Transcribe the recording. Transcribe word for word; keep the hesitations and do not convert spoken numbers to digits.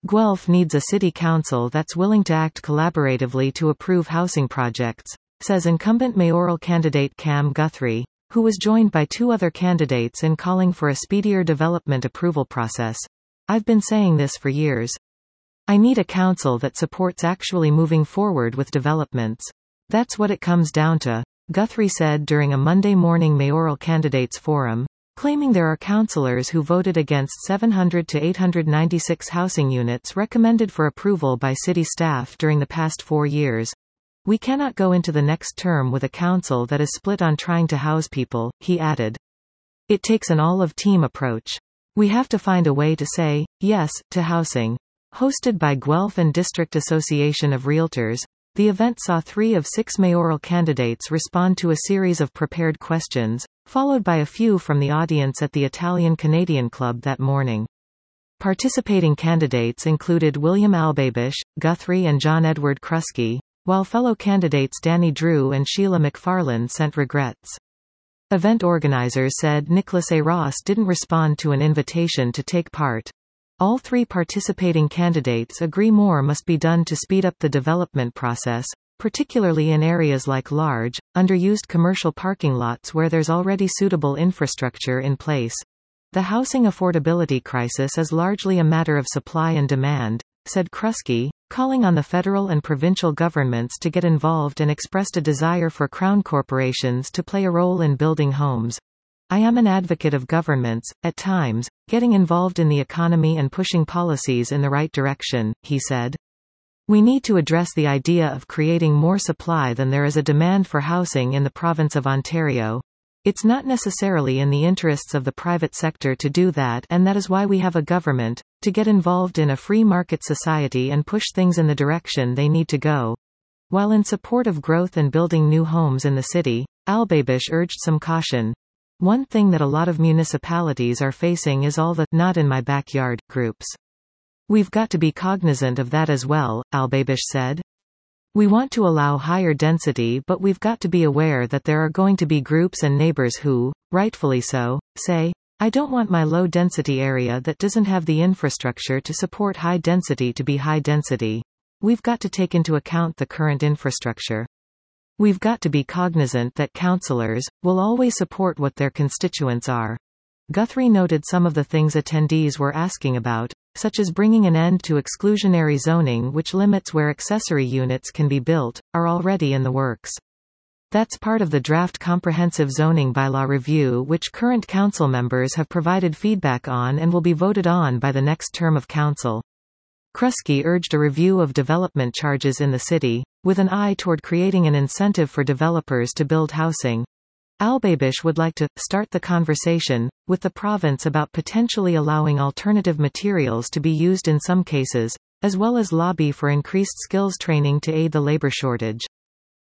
Guelph needs a city council that's willing to act collaboratively to approve housing projects, says incumbent mayoral candidate Cam Guthrie, who was joined by two other candidates in calling for a speedier development approval process. I've been saying this for years. I need a council that supports actually moving forward with developments. That's what it comes down to, Guthrie said during a Monday morning mayoral candidates forum, claiming there are councillors who voted against seven hundred to eight hundred ninety-six housing units recommended for approval by city staff during the past four years. We cannot go into the next term with a council that is split on trying to house people, he added. It takes an all-of-team approach. We have to find a way to say yes to housing. Hosted by Guelph and District Association of Realtors, the event saw three of six mayoral candidates respond to a series of prepared questions, followed by a few from the audience at the Italian-Canadian Club that morning. Participating candidates included William Albabish, Guthrie and John Edward Kruski, while fellow candidates Danny Drew and Sheila McFarland sent regrets. Event organizers said Nicholas A. Ross didn't respond to an invitation to take part. All three participating candidates agree more must be done to speed up the development process, particularly in areas like large, underused commercial parking lots where there's already suitable infrastructure in place. The housing affordability crisis is largely a matter of supply and demand, said Kruski, calling on the federal and provincial governments to get involved and expressed a desire for crown corporations to play a role in building homes. I am an advocate of governments, at times, getting involved in the economy and pushing policies in the right direction, he said. We need to address the idea of creating more supply than there is a demand for housing in the province of Ontario. It's not necessarily in the interests of the private sector to do that, and that is why we have a government, to get involved in a free market society and push things in the direction they need to go. While in support of growth and building new homes in the city, Albabish urged some caution. One thing that a lot of municipalities are facing is all the "not in my backyard" groups. We've got to be cognizant of that as well, Albabish said. We want to allow higher density, but we've got to be aware that there are going to be groups and neighbors who, rightfully so, say, I don't want my low-density area that doesn't have the infrastructure to support high density to be high density. We've got to take into account the current infrastructure. We've got to be cognizant that councillors will always support what their constituents are. Guthrie noted some of the things attendees were asking about, such as bringing an end to exclusionary zoning which limits where accessory units can be built, are already in the works. That's part of the draft comprehensive zoning bylaw review which current council members have provided feedback on and will be voted on by the next term of council. Kruski urged a review of development charges in the city, with an eye toward creating an incentive for developers to build housing. Albabish would like to start the conversation with the province about potentially allowing alternative materials to be used in some cases, as well as lobby for increased skills training to aid the labor shortage.